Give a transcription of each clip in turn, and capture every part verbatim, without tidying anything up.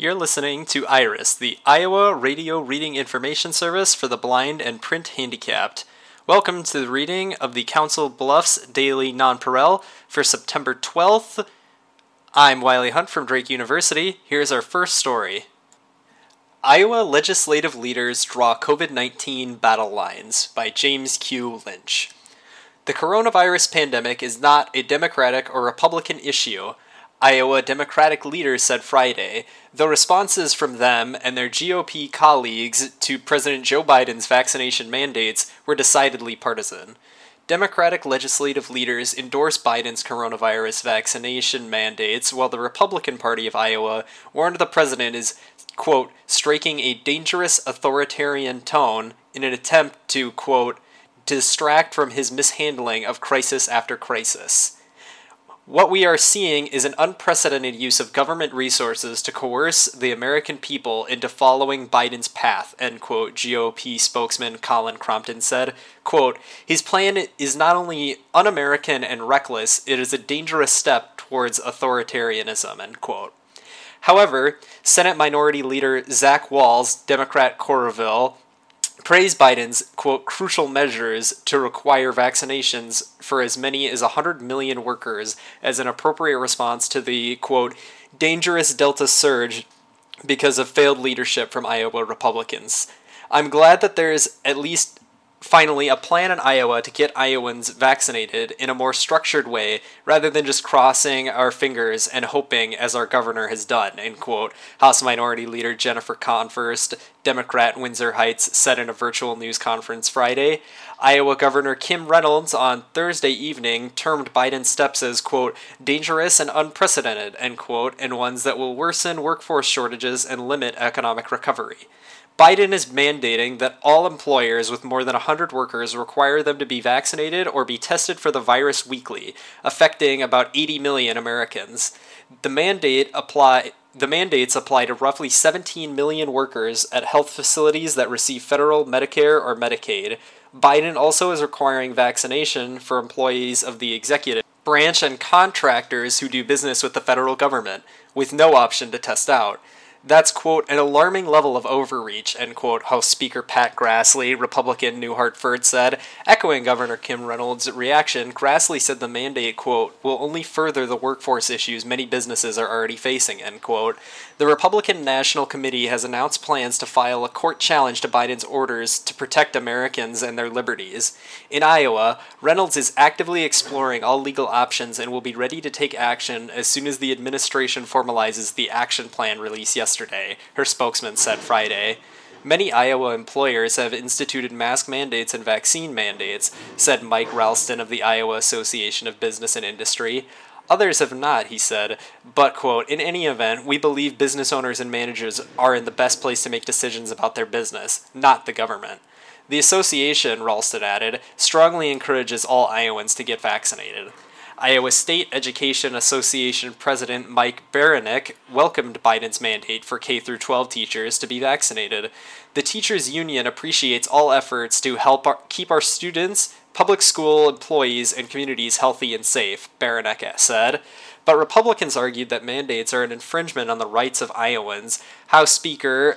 you're listening to IRIS, the Iowa Radio Reading Information Service for the Blind and Print Handicapped. Welcome to the reading of the Council Bluffs Daily Nonpareil for September twelfth. I'm Wiley Hunt from Drake University. Here's our first story. Iowa legislative leaders draw COVID nineteen battle lines by James Q. Lynch. The coronavirus pandemic is not a Democratic or Republican issue, Iowa Democratic leaders said Friday, though responses from them and their G O P colleagues to President Joe Biden's vaccination mandates were decidedly partisan. Democratic legislative leaders endorsed Biden's coronavirus vaccination mandates, while the Republican Party of Iowa warned the president is, quote, striking a dangerous authoritarian tone in an attempt to, quote, distract from his mishandling of crisis after crisis. What we are seeing is an unprecedented use of government resources to coerce the American people into following Biden's path, end quote, G O P spokesman Colin Crompton said. Quote, his plan is not only un-American and reckless, it is a dangerous step towards authoritarianism, end quote. However, Senate Minority Leader Zach Wahls, Democrat Coralville, praised Biden's, quote, crucial measures to require vaccinations for as many as one hundred million workers as an appropriate response to the, quote, dangerous Delta surge because of failed leadership from Iowa Republicans. I'm glad that there's at least finally a plan in Iowa to get Iowans vaccinated in a more structured way rather than just crossing our fingers and hoping as our governor has done, end quote, House Minority Leader Jennifer Converse, Democrat Windsor Heights, said in a virtual news conference Friday. Iowa Governor Kim Reynolds on Thursday evening termed Biden's steps as, quote, dangerous and unprecedented, end quote, and ones that will worsen workforce shortages and limit economic recovery. Biden is mandating that all employers with more than one hundred workers require them to be vaccinated or be tested for the virus weekly, affecting about eighty million Americans. The mandate apply the mandates apply to roughly seventeen million workers at health facilities that receive federal Medicare or Medicaid. Biden also is requiring vaccination for employees of the executive branch and contractors who do business with the federal government, with no option to test out. That's, quote, an alarming level of overreach, end quote, House Speaker Pat Grassley, Republican New Hartford, said. Echoing Governor Kim Reynolds' reaction, Grassley said the mandate, quote, will only further the workforce issues many businesses are already facing, end quote. The Republican National Committee has announced plans to file a court challenge to Biden's orders to protect Americans and their liberties. In Iowa, Reynolds is actively exploring all legal options and will be ready to take action as soon as the administration formalizes the action plan released yesterday. Yesterday, her spokesman said Friday. Many Iowa employers have instituted mask mandates and vaccine mandates, said Mike Ralston of the Iowa Association of Business and Industry. Others have not, he said, but, quote, in any event, we believe business owners and managers are in the best place to make decisions about their business, not the government. The association, Ralston added, strongly encourages all Iowans to get vaccinated. Iowa State Education Association President Mike Baranick welcomed Biden's mandate for K through twelve teachers to be vaccinated. The teachers' union appreciates all efforts to help our, keep our students, public school employees, and communities healthy and safe, Baranick said. But Republicans argued that mandates are an infringement on the rights of Iowans. House Speaker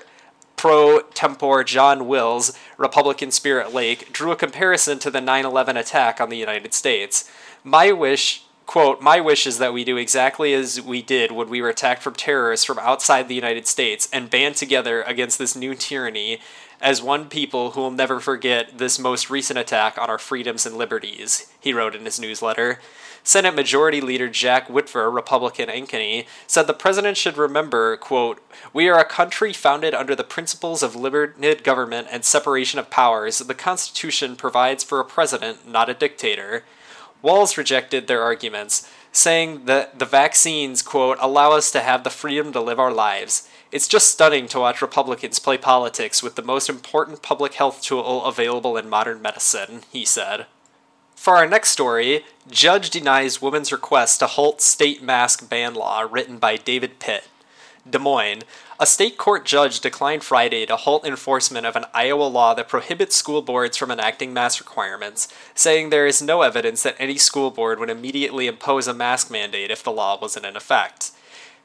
pro tempore John Wills, Republican Spirit Lake, drew a comparison to the nine eleven attack on the United States. My wish, quote, my wish is that we do exactly as we did when we were attacked from terrorists from outside the United States and band together against this new tyranny as one people who will never forget this most recent attack on our freedoms and liberties, he wrote in his newsletter. Senate Majority Leader Jack Whitver, Republican Ankeny, said the president should remember, quote, we are a country founded under the principles of limited government and separation of powers. The Constitution provides for a president, not a dictator. Walls rejected their arguments, saying that the vaccines, quote, allow us to have the freedom to live our lives. It's just stunning to watch Republicans play politics with the most important public health tool available in modern medicine, he said. For our next story, Judge denies woman's request to halt state mask ban law, written by David Pitt. Des Moines. A state court judge declined Friday to halt enforcement of an Iowa law that prohibits school boards from enacting mask requirements, saying there is no evidence that any school board would immediately impose a mask mandate if the law wasn't in effect.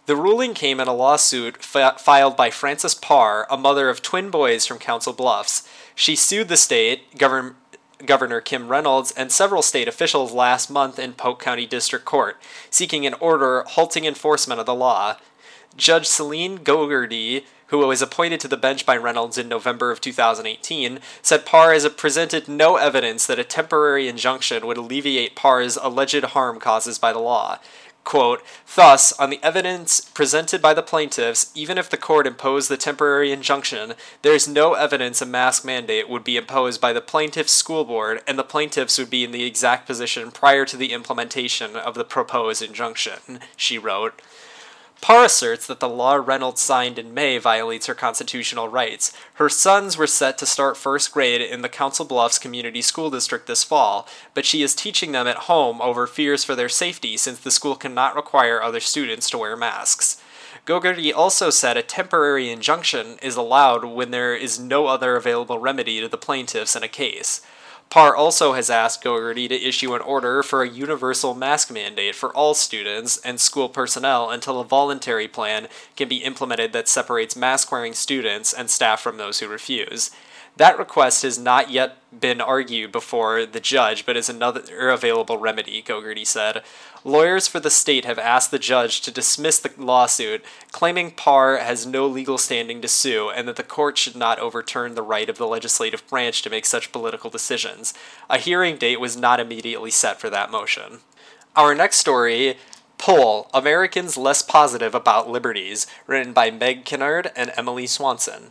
The ruling came in a lawsuit fi- filed by Frances Parr, a mother of twin boys from Council Bluffs. She sued the state, Governor, Governor Kim Reynolds, and several state officials last month in Polk County District Court, seeking an order halting enforcement of the law. Judge Celine Gogarty, who was appointed to the bench by Reynolds in November of two thousand eighteen, said Parr has presented no evidence that a temporary injunction would alleviate Parr's alleged harm caused by the law. Quote, thus, on the evidence presented by the plaintiffs, even if the court imposed the temporary injunction, there is no evidence a mask mandate would be imposed by the plaintiff's school board, and the plaintiffs would be in the exact position prior to the implementation of the proposed injunction, she wrote. Parr asserts that the law Reynolds signed in May violates her constitutional rights. Her sons were set to start first grade in the Council Bluffs Community School District this fall, but she is teaching them at home over fears for their safety since the school cannot require other students to wear masks. Gogarty also said a temporary injunction is allowed when there is no other available remedy to the plaintiffs in a case. Parr also has asked Gogarty to issue an order for a universal mask mandate for all students and school personnel until a voluntary plan can be implemented that separates mask-wearing students and staff from those who refuse. That request has not yet been argued before the judge, but is another available remedy, Gogarty said. Lawyers for the state have asked the judge to dismiss the lawsuit, claiming Parr has no legal standing to sue and that the court should not overturn the right of the legislative branch to make such political decisions. A hearing date was not immediately set for that motion. Our next story, Poll, Americans Less Positive About Liberties, written by Meg Kinnard and Emily Swanson.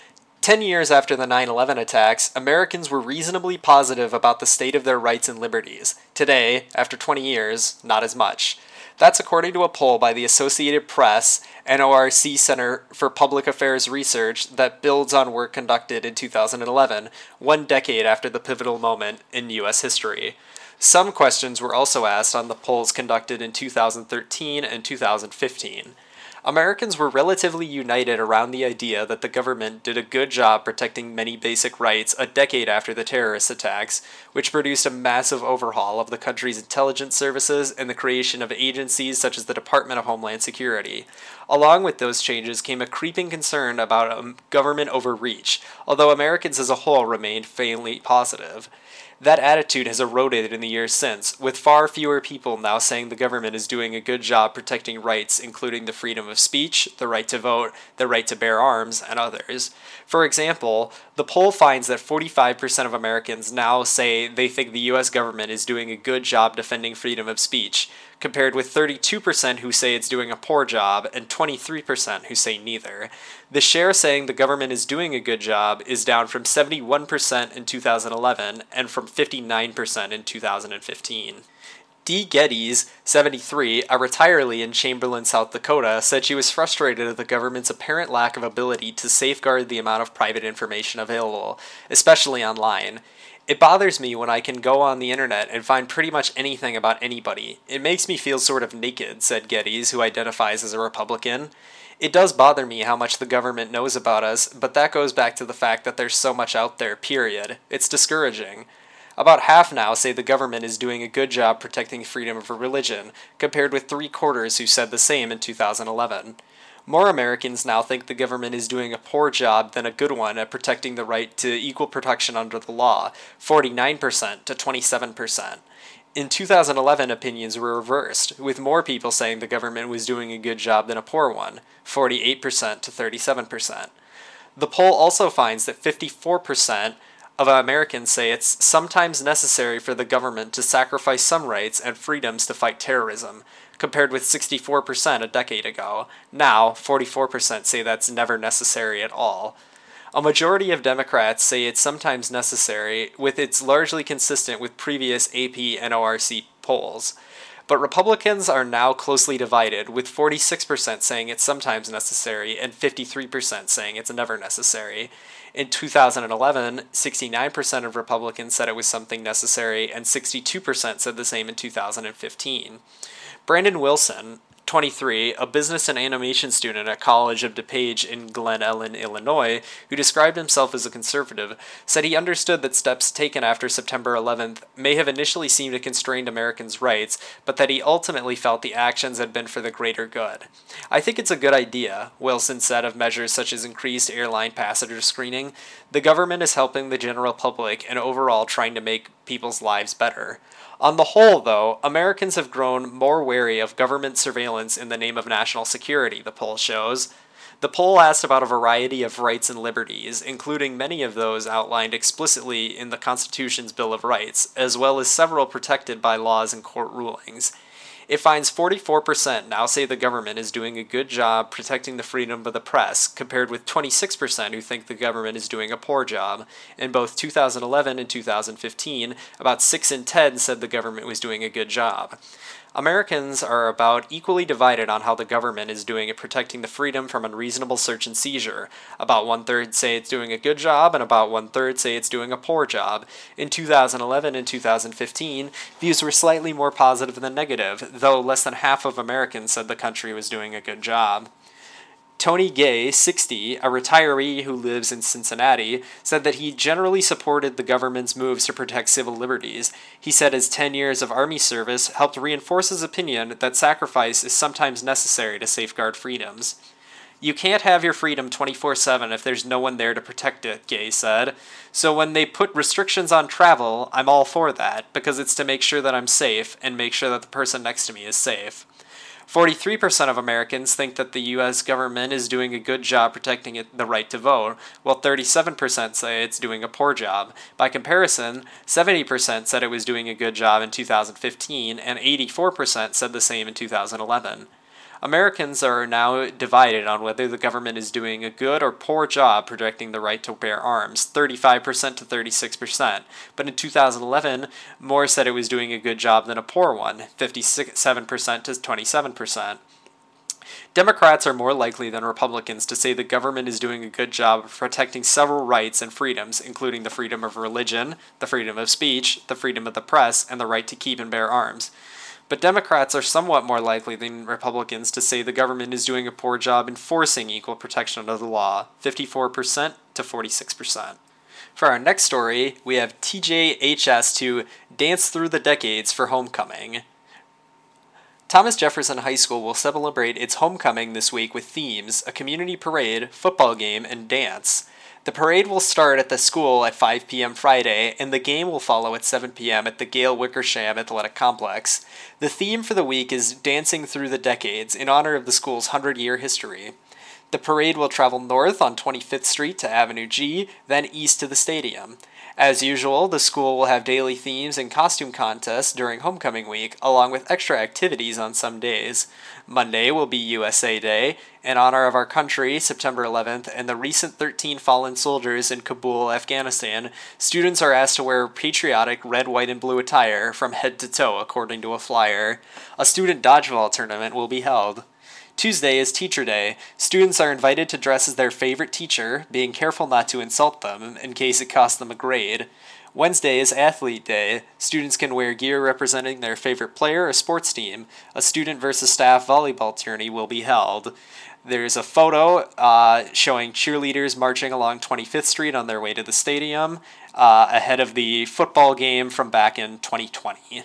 Ten years after the nine eleven attacks, Americans were reasonably positive about the state of their rights and liberties. Today, after twenty years, not as much. That's according to a poll by the Associated Press, N O R C Center for Public Affairs Research that builds on work conducted in two thousand eleven, one decade after the pivotal moment in U S history. Some questions were also asked on the polls conducted in two thousand thirteen and two thousand fifteen. Americans were relatively united around the idea that the government did a good job protecting many basic rights a decade after the terrorist attacks, which produced a massive overhaul of the country's intelligence services and the creation of agencies such as the Department of Homeland Security. Along with those changes came a creeping concern about um, government overreach, although Americans as a whole remained faintly positive. That attitude has eroded in the years since, with far fewer people now saying the government is doing a good job protecting rights, including the freedom of speech, the right to vote, the right to bear arms, and others. For example, the poll finds that forty-five percent of Americans now say they think the U S government is doing a good job defending freedom of speech, compared with thirty-two percent who say it's doing a poor job and twenty-three percent who say neither. The share saying the government is doing a good job is down from seventy-one percent in two thousand eleven and from fifty-nine percent in two thousand fifteen. Dee Geddes, seventy-three, a retiree in Chamberlain, South Dakota, said she was frustrated at the government's apparent lack of ability to safeguard the amount of private information available, especially online. It bothers me when I can go on the internet and find pretty much anything about anybody. It makes me feel sort of naked, said Geddes, who identifies as a Republican. It does bother me how much the government knows about us, but that goes back to the fact that there's so much out there, period. It's discouraging. About half now say the government is doing a good job protecting freedom of religion, compared with three quarters who said the same in two thousand eleven. More Americans now think the government is doing a poor job than a good one at protecting the right to equal protection under the law, forty-nine percent to twenty-seven percent. In two thousand eleven, opinions were reversed, with more people saying the government was doing a good job than a poor one, forty-eight percent to thirty-seven percent. The poll also finds that fifty-four percent of Americans say it's sometimes necessary for the government to sacrifice some rights and freedoms to fight terrorism, compared with sixty-four percent a decade ago. Now, forty-four percent say that's never necessary at all. A majority of Democrats say it's sometimes necessary, with it's largely consistent with previous A P N O R C polls. But Republicans are now closely divided, with forty-six percent saying it's sometimes necessary and fifty-three percent saying it's never necessary. In two thousand eleven, sixty-nine percent of Republicans said it was something necessary, and sixty-two percent said the same in two thousand fifteen. Brandon Wilson, twenty-three, a business and animation student at College of DuPage in Glen Ellen, Illinois, who described himself as a conservative, said he understood that steps taken after September eleventh may have initially seemed to constrain Americans' rights, but that he ultimately felt the actions had been for the greater good. I think it's a good idea, Wilson said of measures such as increased airline passenger screening. The government is helping the general public and overall trying to make people's lives better. On the whole, though, Americans have grown more wary of government surveillance in the name of national security, the poll shows. The poll asked about a variety of rights and liberties, including many of those outlined explicitly in the Constitution's Bill of Rights, as well as several protected by laws and court rulings. It finds forty-four percent now say the government is doing a good job protecting the freedom of the press, compared with twenty-six percent who think the government is doing a poor job. In both two thousand eleven and two thousand fifteen, about six in ten said the government was doing a good job. Americans are about equally divided on how the government is doing at protecting the freedom from unreasonable search and seizure. About one-third say it's doing a good job, and about one-third say it's doing a poor job. In two thousand eleven and two thousand fifteen, views were slightly more positive than negative, though less than half of Americans said the country was doing a good job. Tony Gay, sixty, a retiree who lives in Cincinnati, said that he generally supported the government's moves to protect civil liberties. He said his ten years of Army service helped reinforce his opinion that sacrifice is sometimes necessary to safeguard freedoms. You can't have your freedom twenty-four seven if there's no one there to protect it, Gay said. So when they put restrictions on travel, I'm all for that, because it's to make sure that I'm safe and make sure that the person next to me is safe. forty-three percent of Americans think that the U S government is doing a good job protecting it, the right to vote, while thirty-seven percent say it's doing a poor job. By comparison, seventy percent said it was doing a good job in two thousand fifteen, and eighty-four percent said the same in two thousand eleven. Americans are now divided on whether the government is doing a good or poor job protecting the right to bear arms, thirty-five percent to thirty-six percent. But in two thousand eleven, more said it was doing a good job than a poor one, fifty-seven percent to twenty-seven percent. Democrats are more likely than Republicans to say the government is doing a good job of protecting several rights and freedoms, including the freedom of religion, the freedom of speech, the freedom of the press, and the right to keep and bear arms. But Democrats are somewhat more likely than Republicans to say the government is doing a poor job enforcing equal protection under the law, fifty-four percent to forty-six percent. For our next story, we have T J H S to Dance Through the Decades for Homecoming. Thomas Jefferson High School will celebrate its homecoming this week with themes, a community parade, football game, and dance. The parade will start at the school at five p.m. Friday, and the game will follow at seven p.m. at the Gail Wickersham Athletic Complex. The theme for the week is Dancing Through the Decades, in honor of the school's hundred-year history. The parade will travel north on twenty-fifth Street to Avenue G, then east to the stadium. As usual, the school will have daily themes and costume contests during homecoming week, along with extra activities on some days. Monday will be U S A Day, in honor of our country, September eleventh, and the recent thirteen fallen soldiers in Kabul, Afghanistan. Students are asked to wear patriotic red, white, and blue attire from head to toe, according to a flyer. A student dodgeball tournament will be held. Tuesday is Teacher Day. Students are invited to dress as their favorite teacher, being careful not to insult them, in case it costs them a grade. Wednesday is Athlete Day. Students can wear gear representing their favorite player or sports team. A student versus staff volleyball tourney will be held. There's a photo uh, showing cheerleaders marching along twenty-fifth Street on their way to the stadium, uh, ahead of the football game from back in twenty twenty.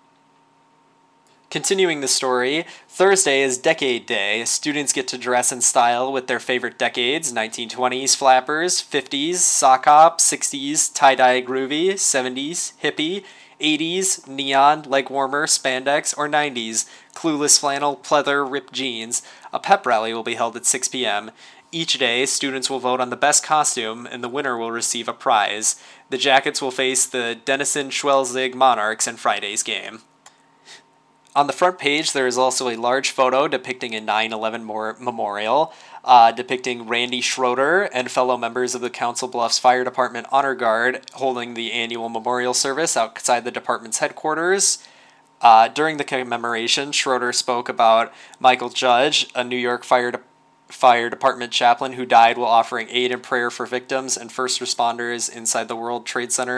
Continuing the story, Thursday is Decade Day. Students get to dress in style with their favorite decades, nineteen twenties flappers, fifties, sock hop, sixties, tie-dye groovy, seventies, hippie, eighties, neon, leg warmer, spandex, or nineties, clueless flannel, pleather, ripped jeans. A pep rally will be held at six p.m. Each day, students will vote on the best costume, and the winner will receive a prize. The Jackets will face the Denison Schwelzig Monarchs in Friday's game. On the front page, there is also a large photo depicting a nine eleven memorial, uh, depicting Randy Schroeder and fellow members of the Council Bluffs Fire Department Honor Guard holding the annual memorial service outside the department's headquarters. Uh, during the commemoration, Schroeder spoke about Michael Judge, a New York Fire, De- Fire Department chaplain who died while offering aid and prayer for victims and first responders inside the World Trade Center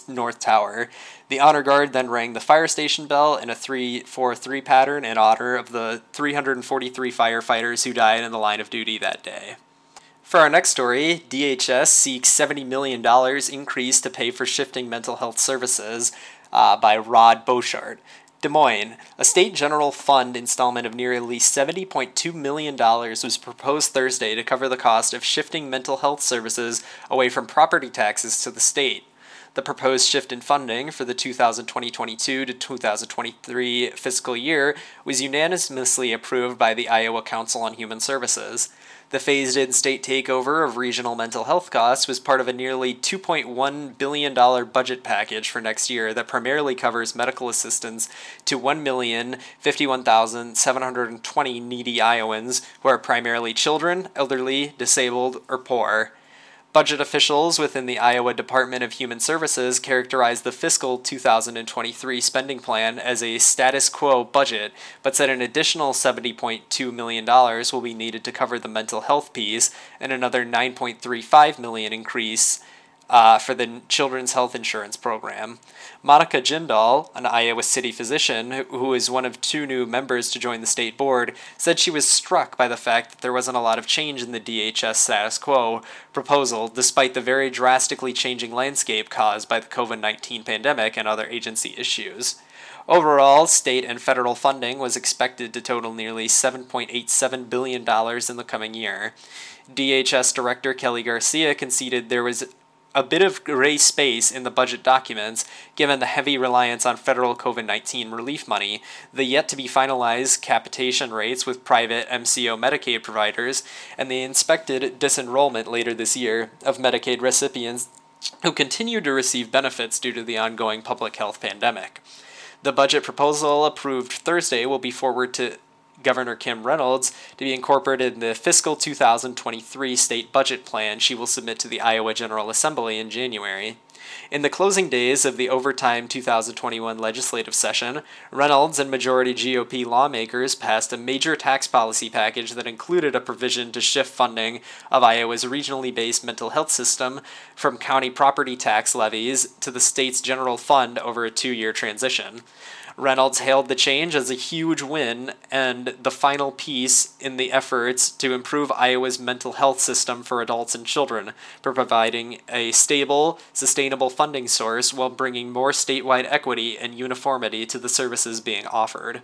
North Tower. The honor guard then rang the fire station bell in a three four three pattern in honor of the three hundred forty-three firefighters who died in the line of duty that day. For our next story, D H S seeks seventy million dollars increase to pay for shifting mental health services, uh, by Rod Boshart. Des Moines, a state general fund installment of nearly seventy point two million dollars was proposed Thursday to cover the cost of shifting mental health services away from property taxes to the state. The proposed shift in funding for the two thousand twenty-two to two thousand twenty-three fiscal year was unanimously approved by the Iowa Council on Human Services. The phased-in state takeover of regional mental health costs was part of a nearly two point one billion dollars budget package for next year that primarily covers medical assistance to one million fifty-one thousand seven hundred twenty needy Iowans who are primarily children, elderly, disabled, or poor. Budget officials within the Iowa Department of Human Services characterized the fiscal two thousand twenty-three spending plan as a status quo budget, but said an additional seventy point two million dollars will be needed to cover the mental health piece and another nine point three five million dollars increase uh, for the Children's Health Insurance Program. Monica Jindal, an Iowa city physician who is one of two new members to join the state board, said she was struck by the fact that there wasn't a lot of change in the D H S status quo proposal, despite the very drastically changing landscape caused by the covid nineteen pandemic and other agency issues. Overall, state and federal funding was expected to total nearly seven point eight seven billion dollars in the coming year. D H S Director Kelly Garcia conceded there was a bit of gray space in the budget documents, given the heavy reliance on federal covid nineteen relief money, the yet-to-be-finalized capitation rates with private M C O Medicaid providers, and the expected disenrollment later this year of Medicaid recipients who continue to receive benefits due to the ongoing public health pandemic. The budget proposal approved Thursday will be forwarded to Governor Kim Reynolds to be incorporated in the fiscal two thousand twenty-three state budget plan she will submit to the Iowa General Assembly in January. In the closing days of the overtime two thousand twenty-one legislative session, Reynolds and majority G O P lawmakers passed a major tax policy package that included a provision to shift funding of Iowa's regionally based mental health system from county property tax levies to the state's general fund over a two-year transition. Reynolds hailed the change as a huge win and the final piece in the efforts to improve Iowa's mental health system for adults and children, for providing a stable, sustainable funding source while bringing more statewide equity and uniformity to the services being offered.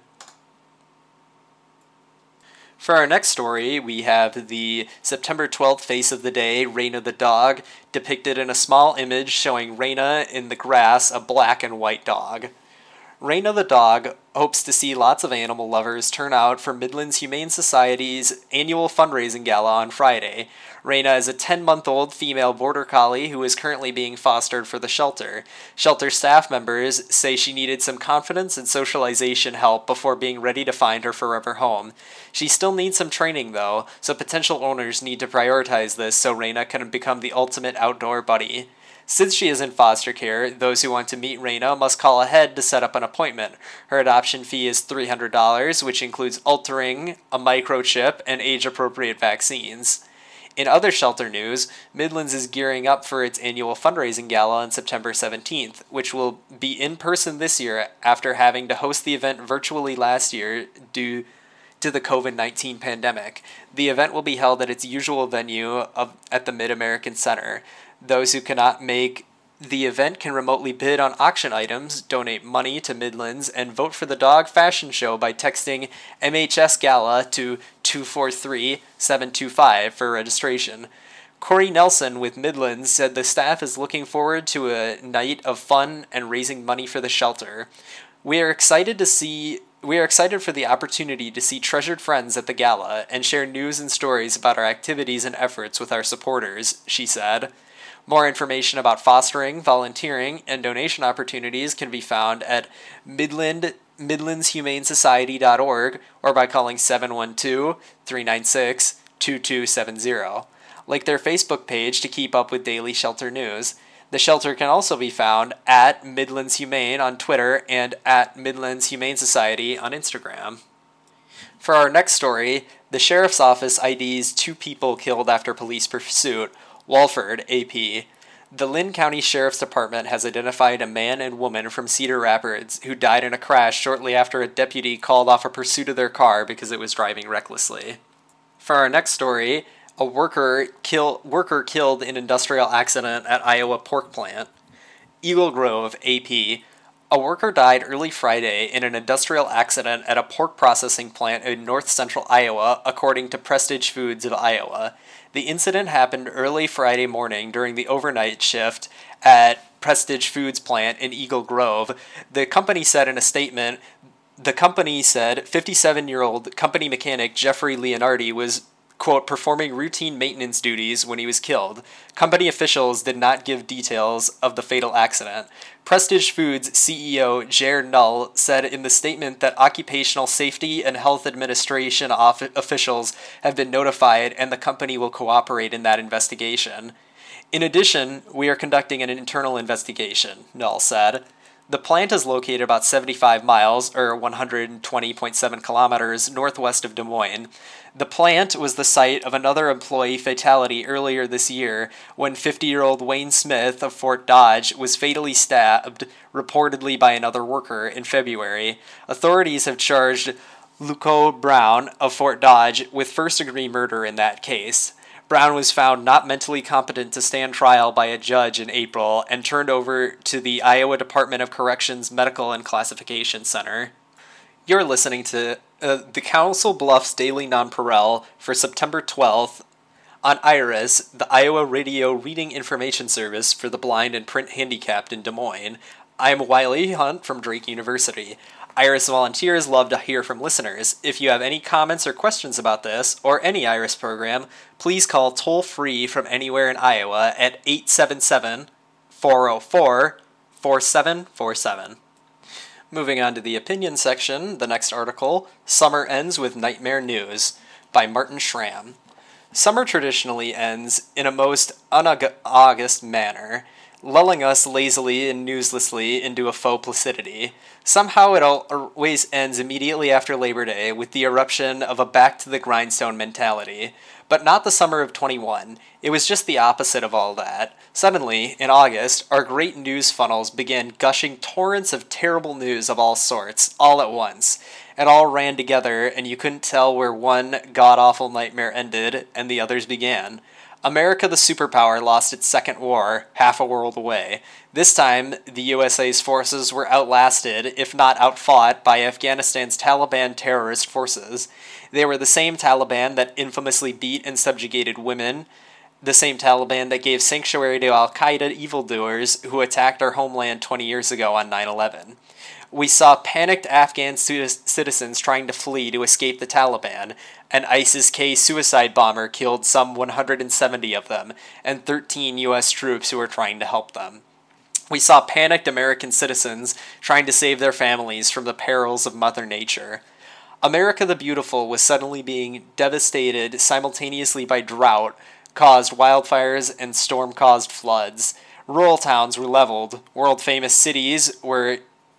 For our next story, we have the September twelfth face of the day, Raina the dog, depicted in a small image showing Raina in the grass, a black and white dog. Raina the dog hopes to see lots of animal lovers turn out for Midlands Humane Society's annual fundraising gala on Friday. Raina is a ten-month-old female border collie who is currently being fostered for the shelter. Shelter staff members say she needed some confidence and socialization help before being ready to find her forever home. She still needs some training, though, so potential owners need to prioritize this so Raina can become the ultimate outdoor buddy. Since she is in foster care, those who want to meet Raina must call ahead to set up an appointment. Her adoption fee is three hundred dollars, which includes altering, a microchip, and age-appropriate vaccines. In other shelter news, Midlands is gearing up for its annual fundraising gala on September seventeenth, which will be in person this year after having to host the event virtually last year due to the covid nineteen pandemic. The event will be held at its usual venue of, at the Mid-American Center. Those who cannot make the event can remotely bid on auction items, donate money to Midlands, and vote for the dog fashion show by texting M H S Gala to two four three seven two five for registration. Corey Nelson with Midlands said the staff is looking forward to a night of fun and raising money for the shelter. We are excited to see We are excited for the opportunity to see treasured friends at the gala and share news and stories about our activities and efforts with our supporters, she said. More information about fostering, volunteering, and donation opportunities can be found at Midland, midlands humane society dot org or by calling seven one two, three nine six, two two seven zero. Like their Facebook page to keep up with daily shelter news. The shelter can also be found at Midlands Humane on Twitter and at Midlands Humane Society on Instagram. For our next story, the Sheriff's Office I Ds two people killed after police pursuit, Walford, A P. The Lynn County Sheriff's Department has identified a man and woman from Cedar Rapids who died in a crash shortly after a deputy called off a pursuit of their car because it was driving recklessly. For our next story, a worker, kill, worker killed in industrial accident at Iowa pork plant. Eagle Grove, A P. A worker died early Friday in an industrial accident at a pork processing plant in north-central Iowa, according to Prestige Foods of Iowa. The incident happened early Friday morning during the overnight shift at Prestige Foods plant in Eagle Grove. The company said in a statement, the company said fifty-seven-year-old company mechanic Jeffrey Leonardi was, quote, performing routine maintenance duties when he was killed. Company officials did not give details of the fatal accident. Prestige Foods C E O Jared Null said in the statement that Occupational Safety and Health Administration off- officials have been notified and the company will cooperate in that investigation. In addition, we are conducting an internal investigation, Null said. The plant is located about seventy-five miles, or one hundred twenty point seven kilometers, northwest of Des Moines. The plant was the site of another employee fatality earlier this year when fifty-year-old Wayne Smith of Fort Dodge was fatally stabbed, reportedly by another worker, in February. Authorities have charged Luco Brown of Fort Dodge with first-degree murder in that case. Brown was found not mentally competent to stand trial by a judge in April and turned over to the Iowa Department of Corrections Medical and Classification Center. You're listening to uh, the Council Bluffs Daily Nonpareil for September twelfth on IRIS, the Iowa Radio Reading Information Service for the Blind and Print Handicapped in Des Moines. I'm Wiley Hunt from Drake University. IRIS volunteers love to hear from listeners. If you have any comments or questions about this, or any IRIS program, please call toll-free from anywhere in Iowa at eight seven seven, four oh four, four seven four seven. Moving on to the opinion section, the next article, Summer Ends with Nightmare News, by Martin Schramm. Summer traditionally ends in a most un-August manner, lulling us lazily and newslessly into a faux placidity. Somehow it always ends immediately after Labor Day with the eruption of a back-to-the-grindstone mentality. But not the summer of twenty-one. It was just the opposite of all that. Suddenly, in August, our great news funnels began gushing torrents of terrible news of all sorts, all at once. It all ran together, and you couldn't tell where one god-awful nightmare ended and the others began. America the superpower lost its second war, half a world away. This time, the U S A's forces were outlasted, if not outfought, by Afghanistan's Taliban terrorist forces. They were the same Taliban that infamously beat and subjugated women, the same Taliban that gave sanctuary to al-Qaeda evildoers who attacked our homeland twenty years ago on nine eleven. We saw panicked Afghan citizens trying to flee to escape the Taliban. An ISIS-K suicide bomber killed some one hundred seventy of them, and thirteen U S troops who were trying to help them. We saw panicked American citizens trying to save their families from the perils of Mother Nature. America the Beautiful was suddenly being devastated simultaneously by drought, caused wildfires, and storm-caused floods. Rural towns were leveled. World-famous cities were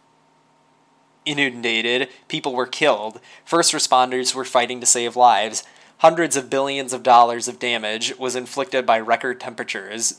inundated, people were killed, first responders were fighting to save lives, hundreds of billions of dollars of damage was inflicted by record temperatures,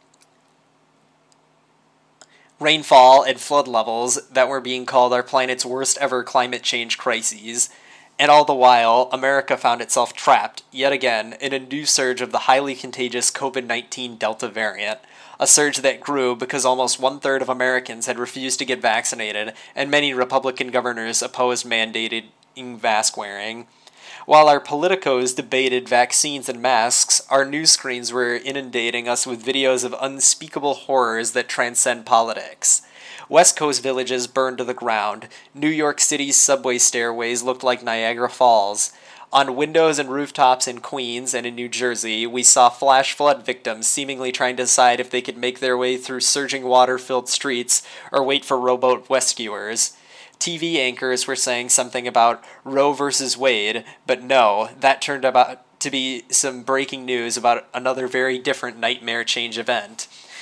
rainfall and flood levels that were being called our planet's worst ever climate change crises, and all the while, America found itself trapped, yet again, in a new surge of the highly contagious covid nineteen Delta variant. A surge that grew because almost one-third of Americans had refused to get vaccinated, and many Republican governors opposed mandating mask wearing. While our politicos debated vaccines and masks, our news screens were inundating us with videos of unspeakable horrors that transcend politics. West Coast villages burned to the ground. New York City's subway stairways looked like Niagara Falls. On windows and rooftops in Queens and in New Jersey, we saw flash flood victims seemingly trying to decide if they could make their way through surging water-filled streets or wait for rowboat rescuers. T V anchors were saying something about Roe versus Wade, but no, that turned out to be some breaking news about another very different nightmare change event.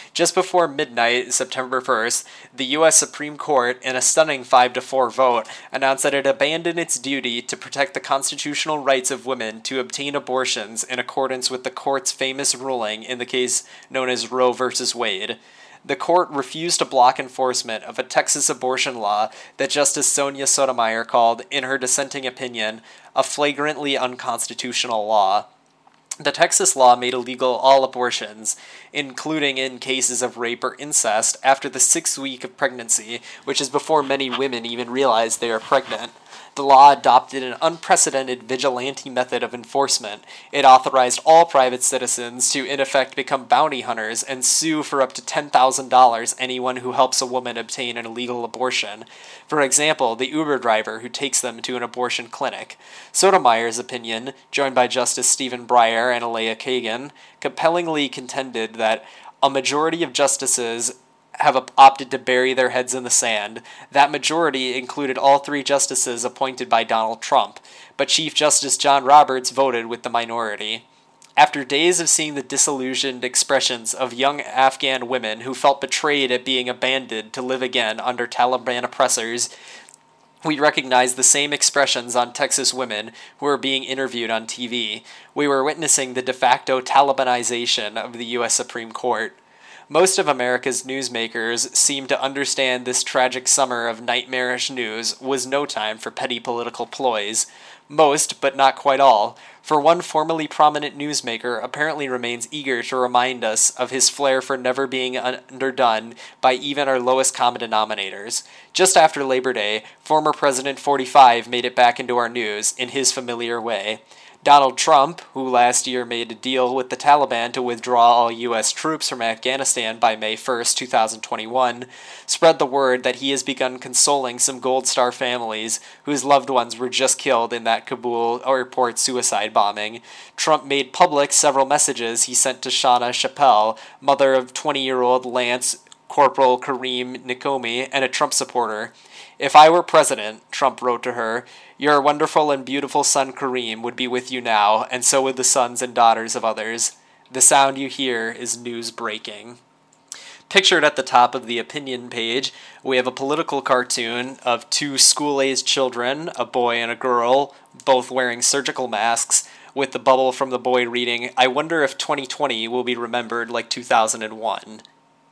Just before midnight, September first, the U S Supreme Court, in a stunning five to four vote, announced that it abandoned its duty to protect the constitutional rights of women to obtain abortions in accordance with the court's famous ruling in the case known as Roe v. Wade. The court refused to block enforcement of a Texas abortion law that Justice Sonia Sotomayor called, in her dissenting opinion, a flagrantly unconstitutional law. The Texas law made illegal all abortions, including in cases of rape or incest, after the sixth week of pregnancy, which is before many women even realize they are pregnant. The law adopted an unprecedented vigilante method of enforcement. It authorized all private citizens to, in effect, become bounty hunters and sue for up to ten thousand dollars anyone who helps a woman obtain an illegal abortion. For example, the Uber driver who takes them to an abortion clinic. Sotomayor's opinion, joined by Justice Stephen Breyer and Aleah Kagan, compellingly contended that a majority of justices have opted to bury their heads in the sand. That majority included all three justices appointed by Donald Trump, but Chief Justice John Roberts voted with the minority. After days of seeing the disillusioned expressions of young Afghan women who felt betrayed at being abandoned to live again under Taliban oppressors, we recognized the same expressions on Texas women who were being interviewed on T V. We were witnessing the de facto Talibanization of the U S Supreme Court. Most of America's newsmakers seem to understand this tragic summer of nightmarish news was no time for petty political ploys. Most, but not quite all, for one formerly prominent newsmaker apparently remains eager to remind us of his flair for never being underdone by even our lowest common denominators. Just after Labor Day, former President forty-five made it back into our news in his familiar way. Donald Trump, who last year made a deal with the Taliban to withdraw all U S troops from Afghanistan by May first, two thousand twenty-one, spread the word that he has begun consoling some Gold Star families whose loved ones were just killed in that Kabul airport suicide bombing. Trump made public several messages he sent to Shauna Chappelle, mother of twenty-year-old Lance Corporal Kareem Nikomi, and a Trump supporter. "If I were president," Trump wrote to her, "your wonderful and beautiful son Kareem would be with you now, and so would the sons and daughters of others. The sound you hear is news breaking." Pictured at the top of the opinion page, we have a political cartoon of two school-aged children, a boy and a girl, both wearing surgical masks, with the bubble from the boy reading, "I wonder if twenty twenty will be remembered like two thousand one.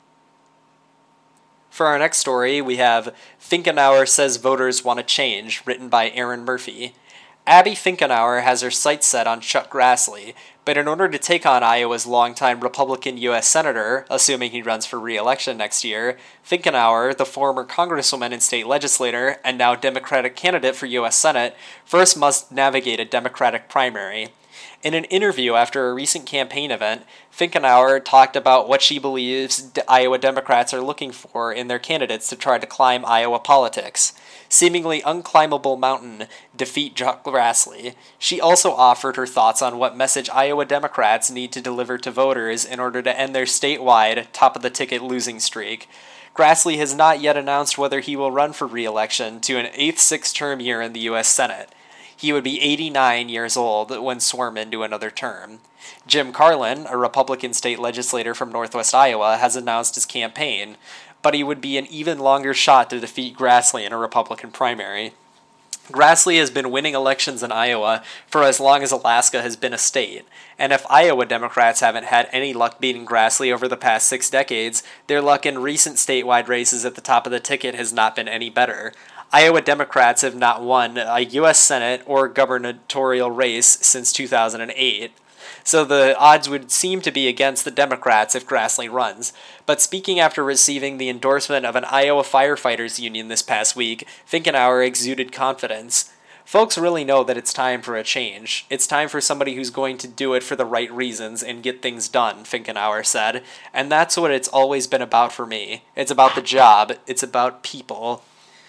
For our next story, we have Finkenauer Says Voters Want to Change, written by Aaron Murphy. Abby Finkenauer has her sights set on Chuck Grassley, but in order to take on Iowa's longtime Republican U S Senator, assuming he runs for re-election next year, Finkenauer, the former congresswoman and state legislator, and now Democratic candidate for U S Senate, first must navigate a Democratic primary. In an interview after a recent campaign event, Finkenauer talked about what she believes Iowa Democrats are looking for in their candidates to try to climb Iowa politics. Seemingly unclimbable mountain, defeat Chuck Grassley. She also offered her thoughts on what message Iowa Democrats need to deliver to voters in order to end their statewide, top-of-the-ticket losing streak. Grassley has not yet announced whether he will run for re-election to an eighth six-term year in the U S Senate. He would be eighty-nine years old when sworn into another term. Jim Carlin, a Republican state legislator from northwest Iowa, has announced his campaign, but he would be an even longer shot to defeat Grassley in a Republican primary. Grassley has been winning elections in Iowa for as long as Alaska has been a state, and if Iowa Democrats haven't had any luck beating Grassley over the past six decades, their luck in recent statewide races at the top of the ticket has not been any better. Iowa Democrats have not won a U S Senate or gubernatorial race since two thousand eight, so the odds would seem to be against the Democrats if Grassley runs. But speaking after receiving the endorsement of an Iowa firefighters union this past week, Finkenauer exuded confidence. Folks really know that it's time for a change. It's time for somebody who's going to do it for the right reasons and get things done, Finkenauer said, and that's what it's always been about for me. It's about the job. It's about people.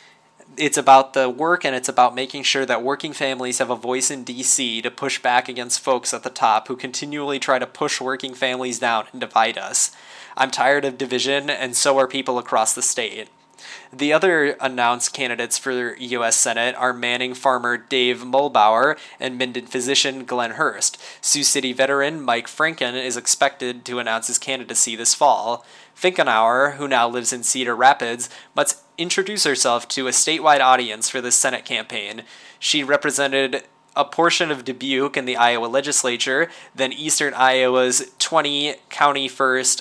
It's about the work, and it's about making sure that working families have a voice in D C to push back against folks at the top who continually try to push working families down and divide us. I'm tired of division, and so are people across the state. The other announced candidates for U S Senate are Manning farmer Dave Mulbauer and Minden physician Glenn Hurst. Sioux City veteran Mike Franken is expected to announce his candidacy this fall. Finkenauer, who now lives in Cedar Rapids, must introduce herself to a statewide audience for the Senate campaign. She represented a portion of Dubuque in the Iowa legislature, then eastern Iowa's twenty county first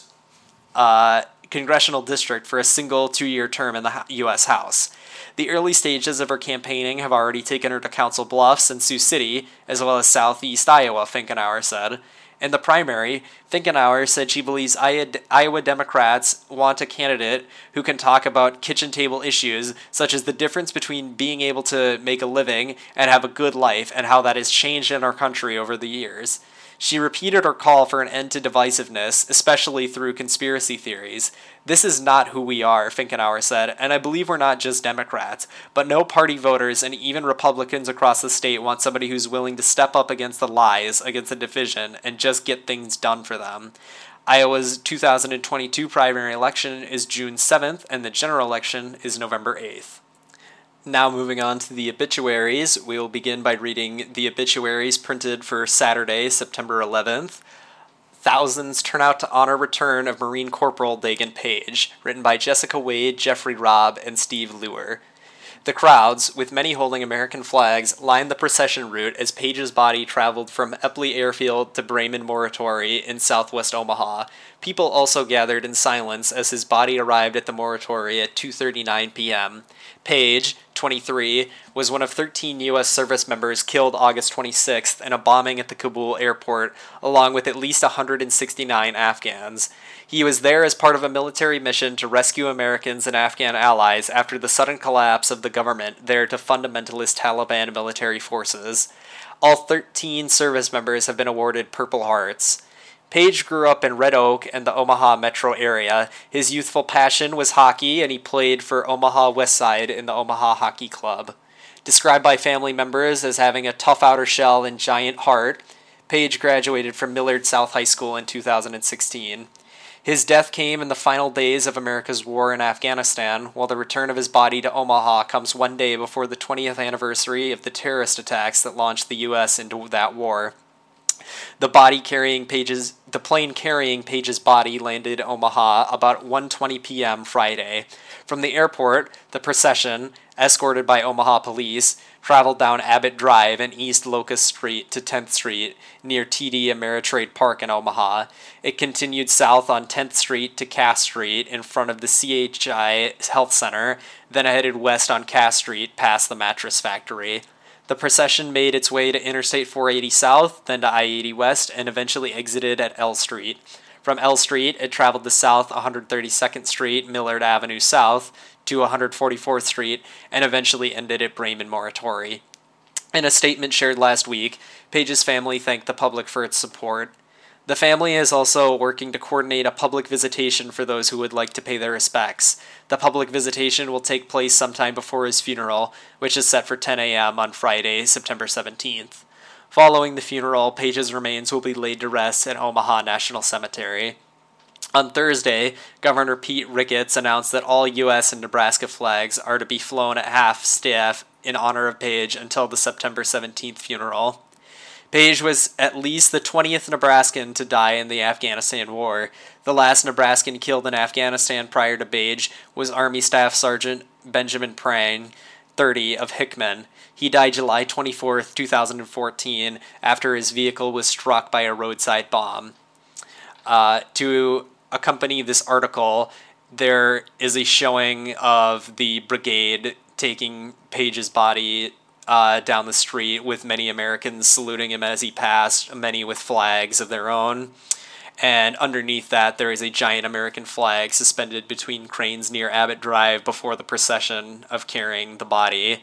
uh, congressional district for a single two-year term in the U S House. The early stages of her campaigning have already taken her to Council Bluffs and Sioux City, as well as southeast Iowa, Finkenauer said. In the primary, Finkenauer said she believes Iowa Democrats want a candidate who can talk about kitchen table issues, such as the difference between being able to make a living and have a good life, and how that has changed in our country over the years. She repeated her call for an end to divisiveness, especially through conspiracy theories. This is not who we are, Finkenauer said, and I believe we're not just Democrats, but no party voters and even Republicans across the state want somebody who's willing to step up against the lies, against the division, and just get things done for them. Iowa's two thousand twenty-two primary election is June seventh, and the general election is November eighth. Now moving on to the obituaries, we will begin by reading the obituaries printed for Saturday, September eleventh. Thousands turn out to honor return of Marine Corporal Dagan Page, written by Jessica Wade, Jeffrey Robb, and Steve Luer. The crowds, with many holding American flags, lined the procession route as Page's body traveled from Epley Airfield to Bremen Mortuary in southwest Omaha. People also gathered in silence as his body arrived at the mortuary at two thirty-nine p.m. Page, twenty-three, was one of thirteen U S service members killed August twenty-sixth in a bombing at the Kabul airport, along with at least one hundred sixty-nine Afghans. He was there as part of a military mission to rescue Americans and Afghan allies after the sudden collapse of the government there to fundamentalist Taliban military forces. All thirteen service members have been awarded Purple Hearts. Page grew up in Red Oak and the Omaha metro area. His youthful passion was hockey, and he played for Omaha Westside in the Omaha Hockey Club. Described by family members as having a tough outer shell and giant heart, Page graduated from Millard South High School in two thousand sixteen. His death came in the final days of America's war in Afghanistan, while the return of his body to Omaha comes one day before the twentieth anniversary of the terrorist attacks that launched the U S into that war. The body carrying Page's, the plane carrying Page's body landed in Omaha about one twenty p.m. Friday. From the airport, the procession, escorted by Omaha police, traveled down Abbott Drive and East Locust Street to tenth Street, near T D Ameritrade Park in Omaha. It continued south on tenth Street to Cass Street in front of the C H I Health Center, then headed west on Cass Street past the Mattress Factory. The procession made its way to Interstate four eighty South, then to I eighty West, and eventually exited at L Street. From L Street, it traveled to South one hundred thirty-second Street, Millard Avenue South, to one hundred forty-fourth Street, and eventually ended at Bremen Mortuary. In a statement shared last week, Page's family thanked the public for its support. The family is also working to coordinate a public visitation for those who would like to pay their respects. The public visitation will take place sometime before his funeral, which is set for ten a.m. on Friday, September seventeenth. Following the funeral, Page's remains will be laid to rest at Omaha National Cemetery. On Thursday, Governor Pete Ricketts announced that all U S and Nebraska flags are to be flown at half-staff in honor of Page until the September seventeenth funeral. Page was at least the twentieth Nebraskan to die in the Afghanistan War. The last Nebraskan killed in Afghanistan prior to Page was Army Staff Sergeant Benjamin Prang, thirty, of Hickman. He died July twenty-fourth, two thousand fourteen, after his vehicle was struck by a roadside bomb. Uh, to accompany this article, there is a showing of the brigade taking Page's body Uh, down the street, with many Americans saluting him as he passed, many with flags of their own. And underneath that, there is a giant American flag suspended between cranes near Abbott Drive before the procession of carrying the body.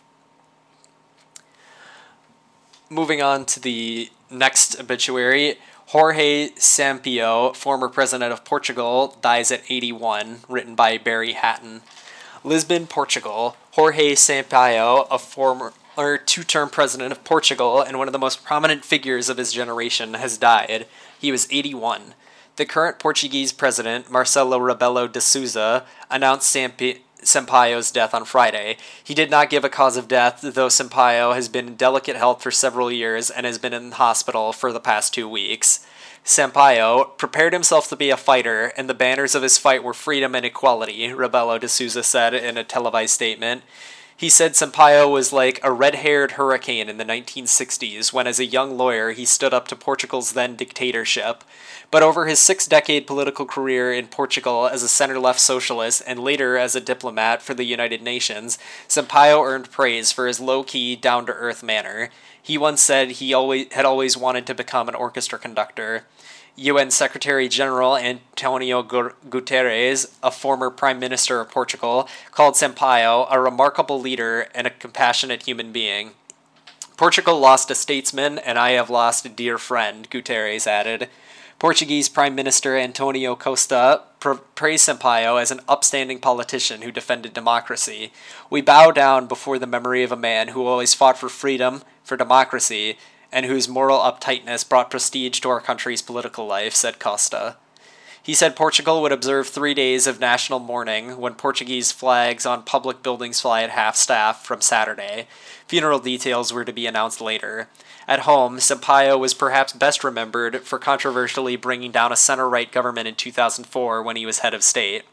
Moving on to the next obituary, Jorge Sampaio, former president of Portugal, dies at eighty-one, written by Barry Hatton. Lisbon, Portugal. Jorge Sampaio, a former or two-term president of Portugal and one of the most prominent figures of his generation, has died. He was eighty-one. The current Portuguese president, Marcelo Rebelo de Sousa, announced Sampi- Sampaio's death on Friday. He did not give a cause of death, though Sampaio has been in delicate health for several years and has been in hospital for the past two weeks. Sampaio prepared himself to be a fighter, and the banners of his fight were freedom and equality, Rebelo de Souza said in a televised statement. He said Sampaio was like a red-haired hurricane in the nineteen sixties, when as a young lawyer he stood up to Portugal's then dictatorship. But over his six-decade political career in Portugal as a center-left socialist and later as a diplomat for the United Nations, Sampaio earned praise for his low-key, down-to-earth manner. He once said he always had always wanted to become an orchestra conductor. U N Secretary-General Antonio Guterres, a former Prime Minister of Portugal, called Sampaio a remarkable leader and a compassionate human being. Portugal lost a statesman, and I have lost a dear friend, Guterres added. Portuguese Prime Minister Antonio Costa praised Sampaio as an upstanding politician who defended democracy. We bow down before the memory of a man who always fought for freedom, for democracy, and whose moral uptightness brought prestige to our country's political life, said Costa. He said Portugal would observe three days of national mourning when Portuguese flags on public buildings fly at half-staff from Saturday. Funeral details were to be announced later. At home, Sampaio was perhaps best remembered for controversially bringing down a center-right government in two thousand four when he was head of state.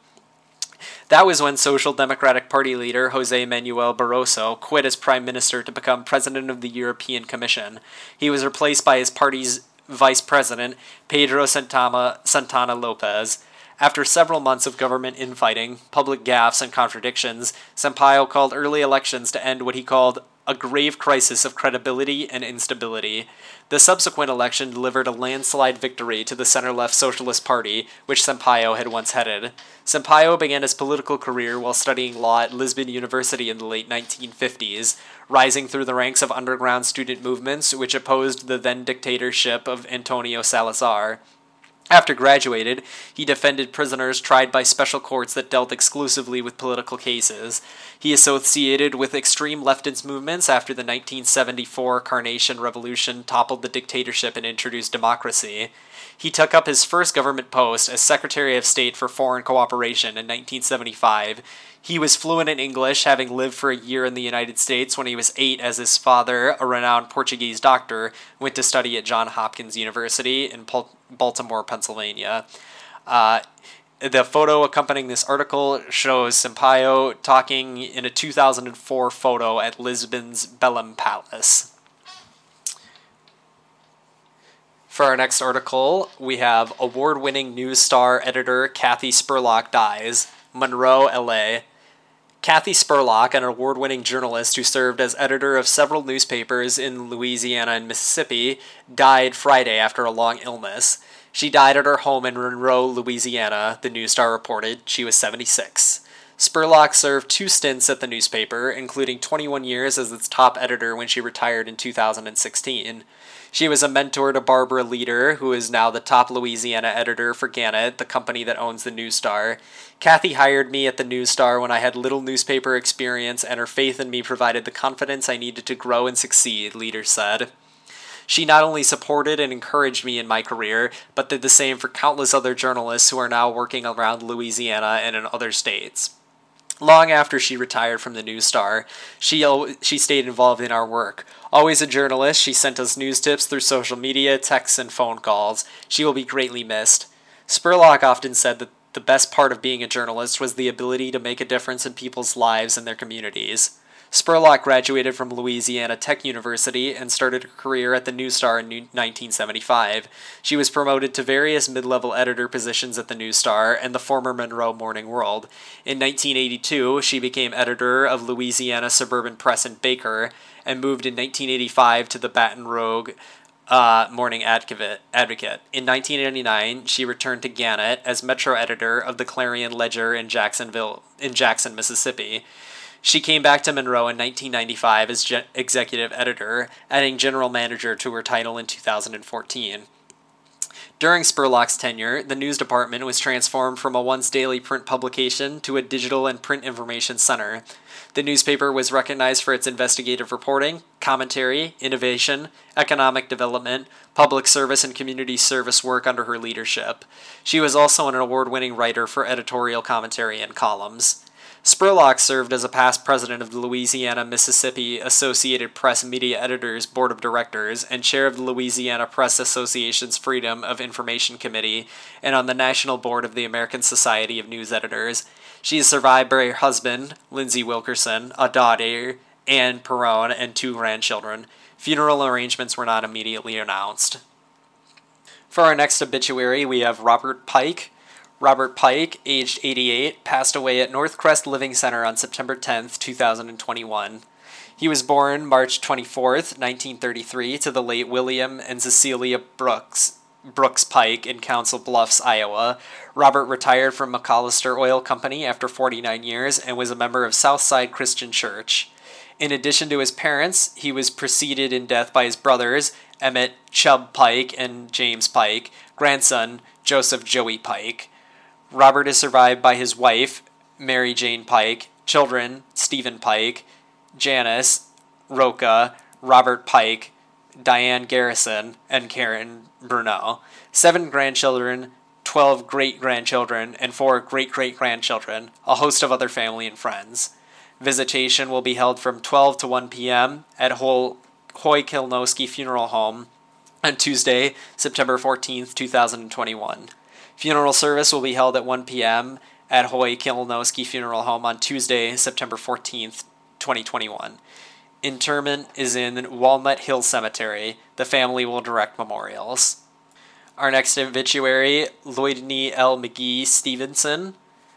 That was when Social Democratic Party leader José Manuel Barroso quit as prime minister to become president of the European Commission. He was replaced by his party's vice president, Pedro Santana, Santana Lopez. After several months of government infighting, public gaffes, and contradictions, Sampaio called early elections to end what he called a grave crisis of credibility and instability. The subsequent election delivered a landslide victory to the center-left Socialist Party, which Sampaio had once headed. Sampaio began his political career while studying law at Lisbon University in the late nineteen fifties, rising through the ranks of underground student movements which opposed the then dictatorship of Antonio Salazar. After graduated, he defended prisoners tried by special courts that dealt exclusively with political cases. He associated with extreme leftist movements after the nineteen seventy-four Carnation Revolution toppled the dictatorship and introduced democracy. He took up his first government post as Secretary of State for Foreign Cooperation in nineteen seventy-five. He was fluent in English, having lived for a year in the United States when he was eight, as his father, a renowned Portuguese doctor, went to study at Johns Hopkins University in Baltimore, Pennsylvania. Uh, the photo accompanying this article shows Sampaio talking in a two thousand four photo at Lisbon's Belém Palace. For our next article, we have award-winning News Star editor Kathy Spurlock dies, Monroe, L A Kathy Spurlock, an award-winning journalist who served as editor of several newspapers in Louisiana and Mississippi, died Friday after a long illness. She died at her home in Monroe, Louisiana, the News Star reported. She was seventy-six. Spurlock served two stints at the newspaper, including twenty-one years as its top editor when she retired in two thousand sixteen. She was a mentor to Barbara Leader, who is now the top Louisiana editor for Gannett, the company that owns the News Star. Kathy hired me at the News Star when I had little newspaper experience, and her faith in me provided the confidence I needed to grow and succeed, Leader said. She not only supported and encouraged me in my career, but did the same for countless other journalists who are now working around Louisiana and in other states. Long after she retired from the News Star, she she stayed involved in our work. Always a journalist, she sent us news tips through social media, texts, and phone calls. She will be greatly missed. Spurlock often said that the best part of being a journalist was the ability to make a difference in people's lives and their communities. Spurlock graduated from Louisiana Tech University and started her career at the News Star in nineteen seventy-five. She was promoted to various mid-level editor positions at the News Star and the former Monroe Morning World. In nineteen eighty-two, she became editor of Louisiana Suburban Press in Baker and moved in nineteen eighty-five to the Baton Rouge uh, Morning Advocate. In nineteen eighty-nine, she returned to Gannett as metro editor of the Clarion Ledger in Jacksonville, in Jackson, Mississippi. She came back to Monroe in nineteen ninety-five as ge- executive editor, adding general manager to her title in two thousand fourteen. During Spurlock's tenure, the news department was transformed from a once daily print publication to a digital and print information center. The newspaper was recognized for its investigative reporting, commentary, innovation, economic development, public service, and community service work under her leadership. She was also an award-winning writer for editorial commentary and columns. Spurlock served as a past president of the Louisiana-Mississippi Associated Press Media Editors Board of Directors and chair of the Louisiana Press Association's Freedom of Information Committee and on the National Board of the American Society of News Editors. She is survived by her husband, Lindsay Wilkerson, a daughter, Anne Perrone, and two grandchildren. Funeral arrangements were not immediately announced. For our next obituary, we have Robert Pike. Robert Pike, aged eighty-eight, passed away at Northcrest Living Center on September tenth, two thousand twenty-one. He was born March twenty-fourth, nineteen thirty-three, to the late William and Cecilia Brooks, Brooks Pike in Council Bluffs, Iowa. Robert retired from McAllister Oil Company after forty-nine years and was a member of Southside Christian Church. In addition to his parents, he was preceded in death by his brothers, Emmett Chubb Pike and James Pike, grandson, Joseph Joey Pike. Robert is survived by his wife, Mary Jane Pike, children, Stephen Pike, Janice, Roca, Robert Pike, Diane Garrison, and Karen Bruneau. Seven grandchildren, twelve great-grandchildren, and four great-great-grandchildren, a host of other family and friends. Visitation will be held from twelve to one p.m. at Hoy Kilnowski Funeral Home on Tuesday, September fourteenth, two thousand twenty-one. Funeral service will be held at one p.m. at Hoy Kilnowski Funeral Home on Tuesday, September fourteenth, twenty twenty-one. Interment is in Walnut Hill Cemetery. The family will direct memorials. Our next obituary, Lloydney L. McGee Stevenson.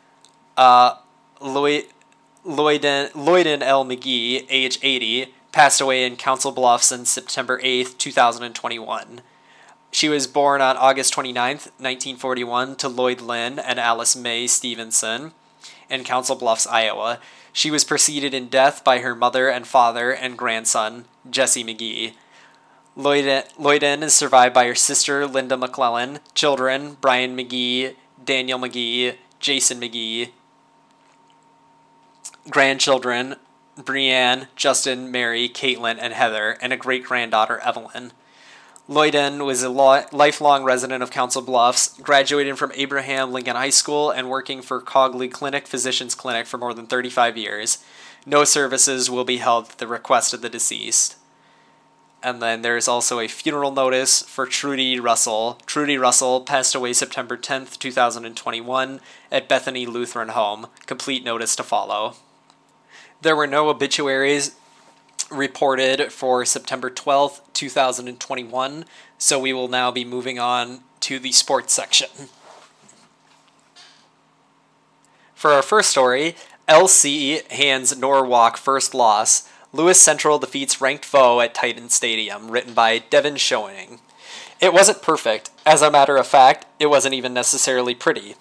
Uh, Lloyd, Lloyden, Lloyden L. McGee, age eighty, passed away in Council Bluffs on September eighth, two thousand twenty-one. She was born on August twenty-ninth, nineteen forty-one, to Lloyd Lynn and Alice May Stevenson in Council Bluffs, Iowa. She was preceded in death by her mother and father and grandson, Jesse McGee. Lloyden, Lloyden is survived by her sister, Linda McClellan, children, Brian McGee, Daniel McGee, Jason McGee, grandchildren, Brianne, Justin, Mary, Caitlin, and Heather, and a great-granddaughter, Evelyn. Lloyden was a lo- lifelong resident of Council Bluffs, graduating from Abraham Lincoln High School and working for Cogley Clinic Physicians Clinic for more than thirty-five years. No services will be held at the request of the deceased. And then there's also a funeral notice for Trudy Russell. Trudy Russell passed away September tenth, two thousand twenty-one at Bethany Lutheran Home. Complete notice to follow. There were no obituaries reported for September twelfth, two thousand twenty-one, so we will now be moving on to the sports section. For our first story, L C hands Norwalk first loss. Lewis Central defeats ranked foe at Titan Stadium, written by Devin Schoening. It wasn't perfect. As a matter of fact, it wasn't even necessarily pretty.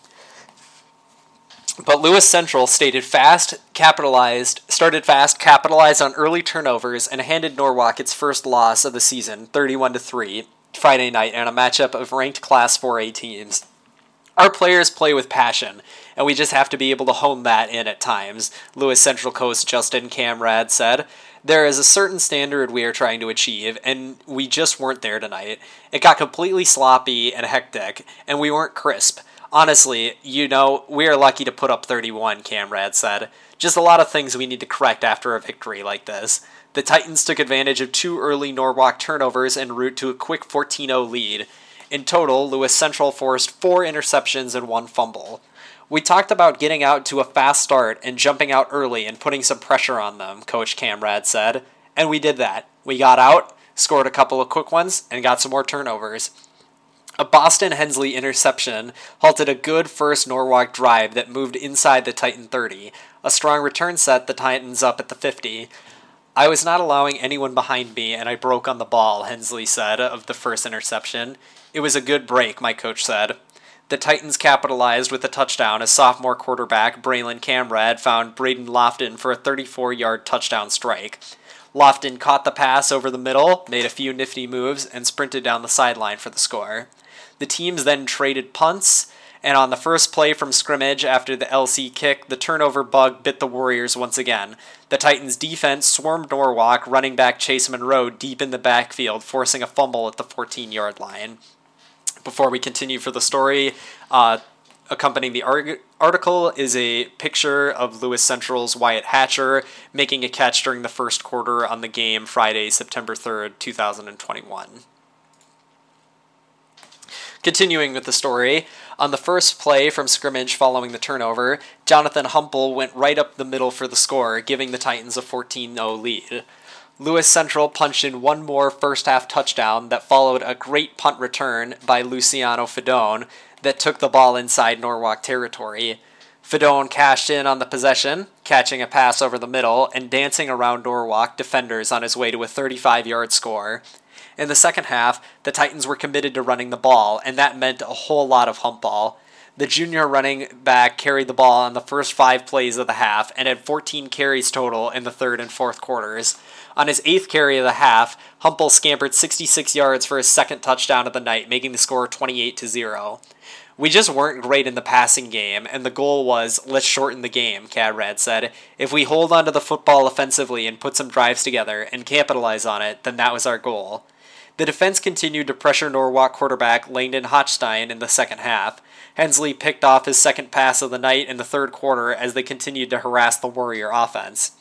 But Lewis Central stated fast, capitalized, started fast, capitalized on early turnovers, and handed Norwalk its first loss of the season, thirty-one to three, Friday night in a matchup of ranked Class four A teams. Our players play with passion, and we just have to be able to hone that in at times, Lewis Central coach Justin Camrad said. There is a certain standard we are trying to achieve, and we just weren't there tonight. It got completely sloppy and hectic, and we weren't crisp. Honestly, you know, we are lucky to put up thirty-one, Camrad said. Just a lot of things we need to correct after a victory like this. The Titans took advantage of two early Norwalk turnovers en route to a quick fourteen oh lead. In total, Lewis Central forced four interceptions and one fumble. We talked about getting out to a fast start and jumping out early and putting some pressure on them, Coach Camrad said. And we did that. We got out, scored a couple of quick ones, and got some more turnovers. A Boston Hensley interception halted a good first Norwalk drive that moved inside the Titan thirty. A strong return set the Titans up at the fifty. I was not allowing anyone behind me, and I broke on the ball, Hensley said of the first interception. It was a good break, my coach said. The Titans capitalized with a touchdown as sophomore quarterback Braylon Camrad found Braden Lofton for a thirty-four-yard touchdown strike. Lofton caught the pass over the middle, made a few nifty moves, and sprinted down the sideline for the score. The teams then traded punts, and on the first play from scrimmage after the L C kick, the turnover bug bit the Warriors once again. The Titans' defense swarmed Norwalk, running back Chase Monroe deep in the backfield, forcing a fumble at the fourteen-yard line. Before we continue for the story, uh, accompanying the article is a picture of Lewis Central's Wyatt Hatcher making a catch during the first quarter on the game Friday, September third, two thousand twenty-one. Continuing with the story, on the first play from scrimmage following the turnover, Jonathan Humpel went right up the middle for the score, giving the Titans a fourteen oh lead. Lewis Central punched in one more first-half touchdown that followed a great punt return by Luciano Fedone that took the ball inside Norwalk territory. Fedone cashed in on the possession, catching a pass over the middle and dancing around Norwalk defenders on his way to a thirty-five-yard score. In the second half, the Titans were committed to running the ball, and that meant a whole lot of hump ball. The junior running back carried the ball on the first five plays of the half and had fourteen carries total in the third and fourth quarters. On his eighth carry of the half, Humpel scampered sixty-six yards for his second touchdown of the night, making the score twenty-eight to zero. We just weren't great in the passing game, and the goal was, let's shorten the game, Cadrad said. If we hold onto the football offensively and put some drives together and capitalize on it, then that was our goal. The defense continued to pressure Norwalk quarterback Langdon Hochstein in the second half. Hensley picked off his second pass of the night in the third quarter as they continued to harass the Warrior offense.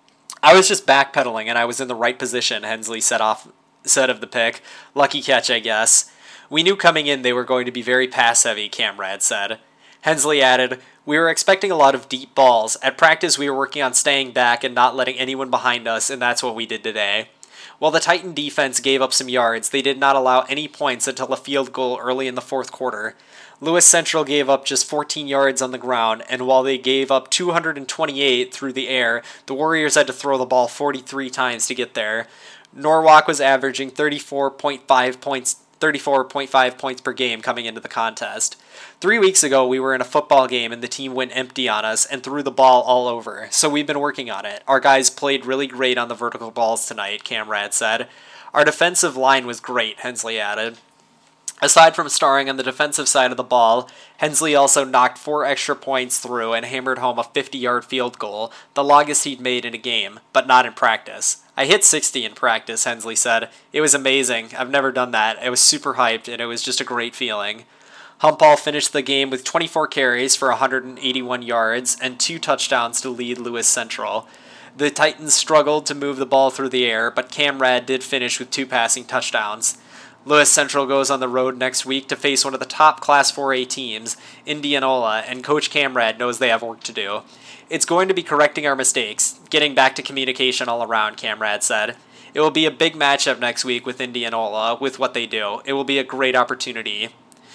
I was just backpedaling and I was in the right position, Hensley said off said of the pick. Lucky catch, I guess. We knew coming in they were going to be very pass-heavy, Camrad said. Hensley added, we were expecting a lot of deep balls. At practice we were working on staying back and not letting anyone behind us, and that's what we did today. While the Titan defense gave up some yards, they did not allow any points until a field goal early in the fourth quarter. Lewis Central gave up just fourteen yards on the ground, and while they gave up two hundred twenty-eight through the air, the Warriors had to throw the ball forty-three times to get there. Norwalk was averaging thirty-four point five points thirty-four point five points per game coming into the contest. Three weeks ago, we were in a football game and the team went empty on us and threw the ball all over, so we've been working on it. Our guys played really great on the vertical balls tonight, Camrad said. Our defensive line was great, Hensley added. Aside from starring on the defensive side of the ball, Hensley also knocked four extra points through and hammered home a fifty-yard field goal, the longest he'd made in a game, but not in practice. I hit sixty in practice, Hensley said. It was amazing. I've never done that. I was super hyped, and it was just a great feeling. Humpal finished the game with twenty-four carries for one hundred eighty-one yards and two touchdowns to lead Lewis Central. The Titans struggled to move the ball through the air, but Camrad did finish with two passing touchdowns. Lewis Central goes on the road next week to face one of the top Class four A teams, Indianola, and Coach Camrad knows they have work to do. It's going to be correcting our mistakes, getting back to communication all around, Camrad said. It will be a big matchup next week with Indianola, with what they do. It will be a great opportunity.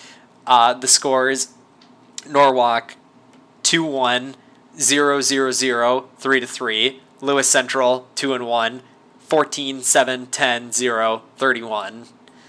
Uh, the scores, Norwalk, two one, zero zero zero, three to three. Lewis Central, two and one, fourteen, seven, ten, zero, thirty-one.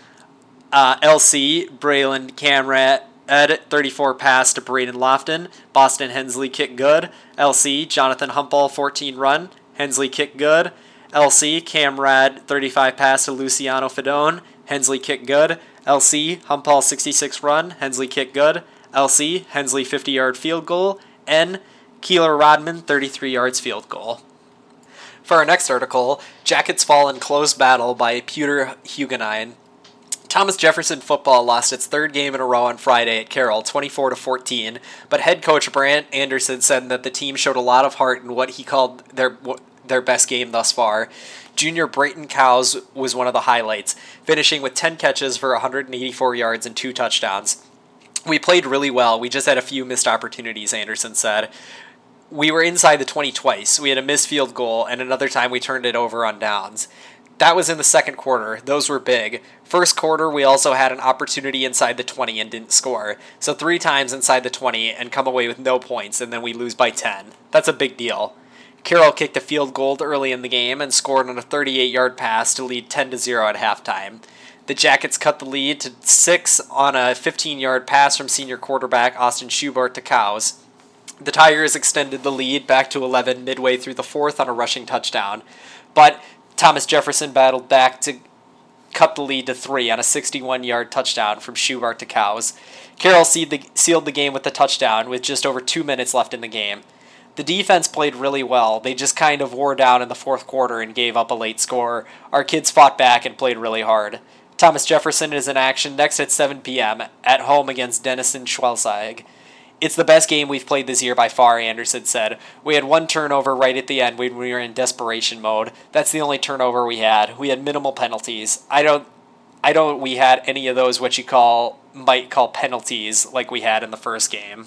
Uh, L C, Braylon Camrad, Ed, thirty-four pass to Braden Lofton. Boston Hensley kick good. L C, Jonathan Humpal, fourteen run. Hensley kick good. L C, Camrad, thirty-five pass to Luciano Fedone. Hensley kick good. L C, Humpal, sixty-six run. Hensley kick good. L C, Hensley, fifty-yard field goal. N, Keeler Rodman, thirty-three yards field goal. For our next article, Jackets fall in close battle by Pewter Huguenot. Thomas Jefferson football lost its third game in a row on Friday at Carroll, twenty-four to fourteen, but head coach Brant Anderson said that the team showed a lot of heart in what he called their their best game thus far. Junior Brayton Cowes was one of the highlights, finishing with ten catches for one hundred eighty-four yards and two touchdowns. We played really well, we just had a few missed opportunities, Anderson said. We were inside the twenty twice, we had a missed field goal, and another time we turned it over on downs. That was in the second quarter. Those were big. First quarter, we also had an opportunity inside the twenty and didn't score. So three times inside the twenty and come away with no points, and then we lose by ten. That's a big deal. Carroll kicked a field goal early in the game and scored on a thirty-eight-yard pass to lead ten to zero at halftime. The Jackets cut the lead to six on a fifteen-yard pass from senior quarterback Austin Schubert to Cowes. The Tigers extended the lead back to eleven midway through the fourth on a rushing touchdown. But Thomas Jefferson battled back to cut the lead to three on a sixty-one-yard touchdown from Schubert to Cowes. Carroll sealed the game with the touchdown with just over two minutes left in the game. The defense played really well. They just kind of wore down in the fourth quarter and gave up a late score. Our kids fought back and played really hard. Thomas Jefferson is in action next at seven p.m. at home against Denison Schwelzig. It's the best game we've played this year by far, Anderson said. We had one turnover right at the end when we were in desperation mode. That's the only turnover we had. We had minimal penalties. I don't I don't we had any of those what you call might call penalties like we had in the first game.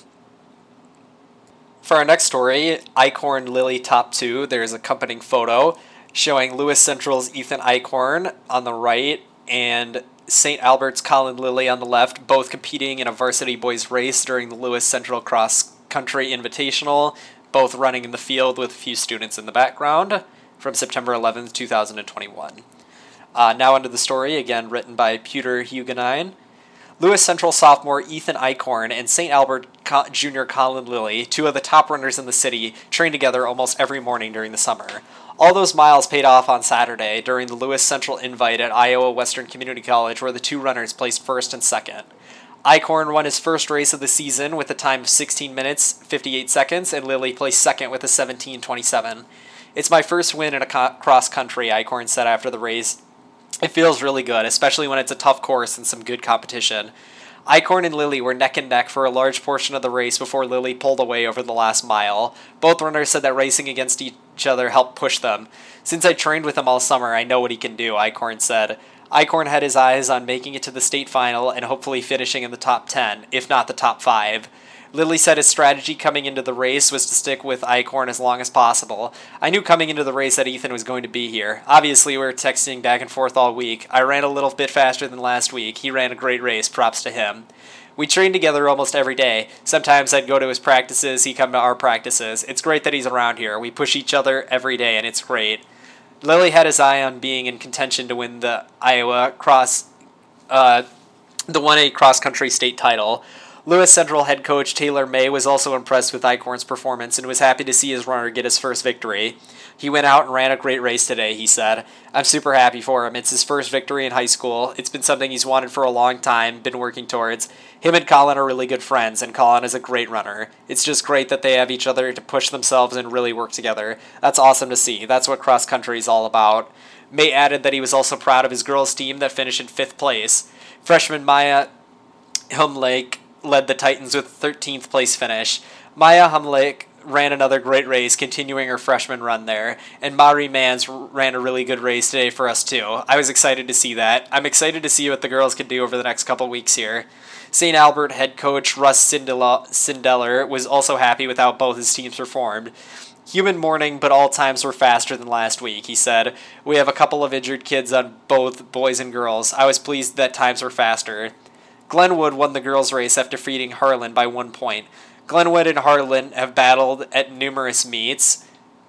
For our next story, Eichhorn Lily top two, there's an accompanying photo showing Lewis Central's Ethan Eichhorn on the right and Saint Albert's Colin Lilly on the left, both competing in a varsity boys race during the Lewis Central Cross Country Invitational, both running in the field with a few students in the background, from September eleventh, twenty twenty-one. Uh, now onto the story, again written by Peter Hugenine. Lewis Central sophomore Ethan Eichhorn and Saint Albert Co- Junior Colin Lilly, two of the top runners in the city, train together almost every morning during the summer. All those miles paid off on Saturday during the Lewis Central Invite at Iowa Western Community College, where the two runners placed first and second. Eichhorn won his first race of the season with a time of sixteen minutes, fifty-eight seconds, and Lilly placed second with a seventeen twenty-seven. It's my first win in a co- cross country, Eichhorn said after the race. It feels really good, especially when it's a tough course and some good competition. Eichhorn and Lilly were neck and neck for a large portion of the race before Lilly pulled away over the last mile. Both runners said that racing against each other helped push them. Since I trained with him all summer, I know what he can do, Eichhorn said. Eichhorn had his eyes on making it to the state final and hopefully finishing in the top ten, if not the top five. Lilly said his strategy coming into the race was to stick with Eichhorn as long as possible. I knew coming into the race that Ethan was going to be here. Obviously, we were texting back and forth all week. I ran a little bit faster than last week. He ran a great race. Props to him. We trained together almost every day. Sometimes I'd go to his practices, he'd come to our practices. It's great that he's around here. We push each other every day, and it's great. Lilly had his eye on being in contention to win the Iowa cross, uh, the one A cross-country state title. Lewis Central head coach Taylor May was also impressed with Eichhorn's performance and was happy to see his runner get his first victory. He went out and ran a great race today, he said. I'm super happy for him. It's his first victory in high school. It's been something he's wanted for a long time, been working towards. Him and Colin are really good friends, and Colin is a great runner. It's just great that they have each other to push themselves and really work together. That's awesome to see. That's what cross country is all about. May added that he was also proud of his girls' team that finished in fifth place. Freshman Maya Humlake led the Titans with a thirteenth place finish. Maya Humlake ran another great race, continuing her freshman run there, and Mari Mans ran a really good race today for us too. I was excited to see that. I'm excited to see what the girls can do over the next couple weeks here. Saint Albert head coach Russ Sindeller was also happy with how both his teams performed. Human morning, but all times were faster than last week, he said. We have a couple of injured kids on both boys and girls. I was pleased that times were faster. Glenwood won the girls' race after defeating Harlan by one point. Glenwood and Harlan have battled at numerous meets.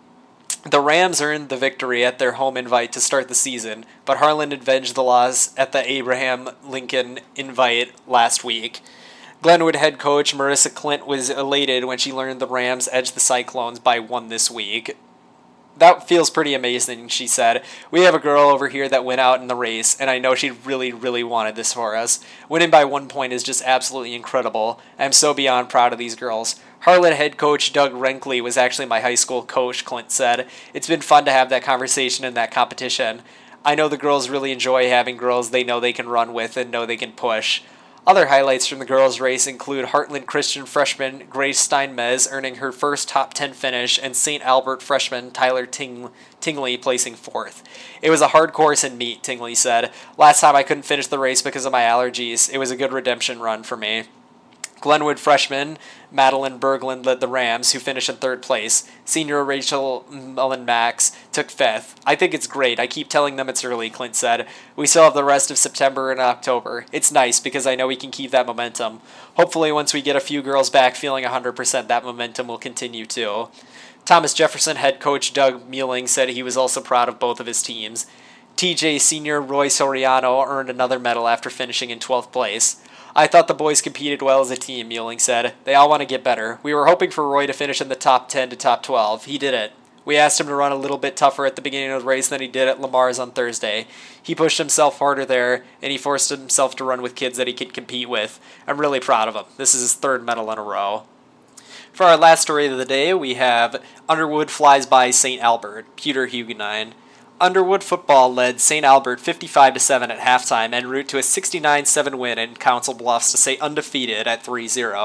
The Rams earned the victory at their home invite to start the season, but Harlan avenged the loss at the Abraham Lincoln invite last week. Glenwood head coach Marissa Clint was elated when she learned the Rams edged the Cyclones by one this week. That feels pretty amazing, she said. We have a girl over here that went out in the race, and I know she really, really wanted this for us. Winning by one point is just absolutely incredible. I'm so beyond proud of these girls. Harlan head coach Doug Renkley was actually my high school coach, Clint said. It's been fun to have that conversation in that competition. I know the girls really enjoy having girls they know they can run with and know they can push. Other highlights from the girls' race include Heartland Christian freshman Grace Steinmetz earning her first top ten finish and Saint Albert freshman Tyler Ting- Tingley placing fourth. It was a hard course and meet, Tingley said. Last time I couldn't finish the race because of my allergies. It was a good redemption run for me. Glenwood freshman Madeline Berglund led the Rams, who finished in third place. Senior Rachel Mullen-Max took fifth. I think it's great. I keep telling them it's early, Clint said. We still have the rest of September and October. It's nice because I know we can keep that momentum. Hopefully once we get a few girls back feeling one hundred percent, that momentum will continue too. Thomas Jefferson head coach Doug Muelling said he was also proud of both of his teams. T J senior Roy Soriano earned another medal after finishing in twelfth place. I thought the boys competed well as a team, Muelling said. They all want to get better. We were hoping for Roy to finish in the top ten to top twelve. He did it. We asked him to run a little bit tougher at the beginning of the race than he did at Lamar's on Thursday. He pushed himself harder there, and he forced himself to run with kids that he could compete with. I'm really proud of him. This is his third medal in a row. For our last story of the day, we have Underwood flies by Saint Albert, Peter Hugenine. Underwood football led Saint Albert fifty-five to seven at halftime en route to a sixty-nine seven win in Council Bluffs to stay undefeated at three zero.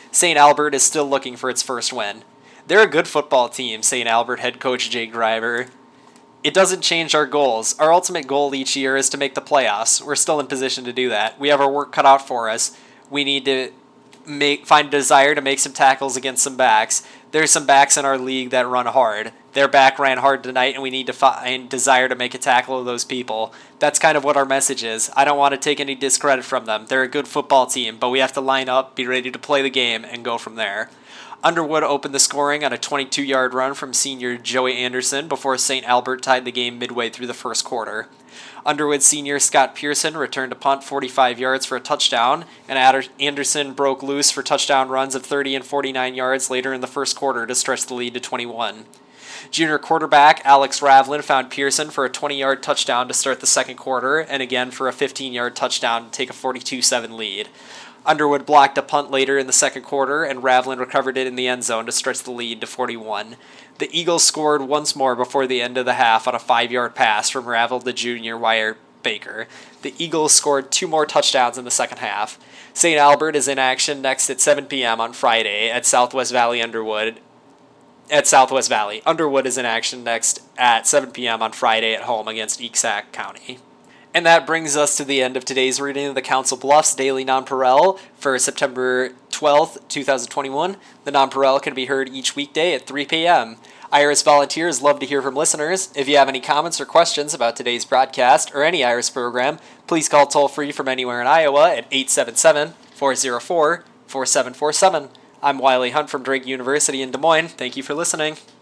Saint Albert is still looking for its first win. They're a good football team, Saint Albert head coach Jake Greiber. It doesn't change our goals. Our ultimate goal each year is to make the playoffs. We're still in position to do that. We have our work cut out for us. We need to make find a desire to make some tackles against some backs. There's some backs in our league that run hard. Their back ran hard tonight, and we need to find desire to make a tackle of those people. That's kind of what our message is. I don't want to take any discredit from them. They're a good football team, but we have to line up, be ready to play the game, and go from there. Underwood opened the scoring on a twenty-two-yard run from senior Joey Anderson before Saint Albert tied the game midway through the first quarter. Underwood senior Scott Pearson returned a punt forty-five yards for a touchdown, and Anderson broke loose for touchdown runs of thirty and forty-nine yards later in the first quarter to stretch the lead to twenty-one. Junior quarterback Alex Ravlin found Pearson for a twenty-yard touchdown to start the second quarter, and again for a fifteen-yard touchdown to take a forty-two seven lead. Underwood blocked a punt later in the second quarter, and Ravlin recovered it in the end zone to stretch the lead to forty-one. The Eagles scored once more before the end of the half on a five-yard pass from Ravlin to junior Wyatt Baker. The Eagles scored two more touchdowns in the second half. Saint Albert is in action next at seven p.m. on Friday at Southwest Valley Underwood. At Southwest Valley. Underwood is in action next at seven p.m. on Friday at home against Esaku County. And that brings us to the end of today's reading of the Council Bluffs Daily Nonpareil for September twelfth, twenty twenty-one. The Nonpareil can be heard each weekday at three p.m. Iris volunteers love to hear from listeners. If you have any comments or questions about today's broadcast or any Iris program, please call toll-free from anywhere in Iowa at eight seven seven, four zero four, four seven four seven. I'm Wiley Hunt from Drake University in Des Moines. Thank you for listening.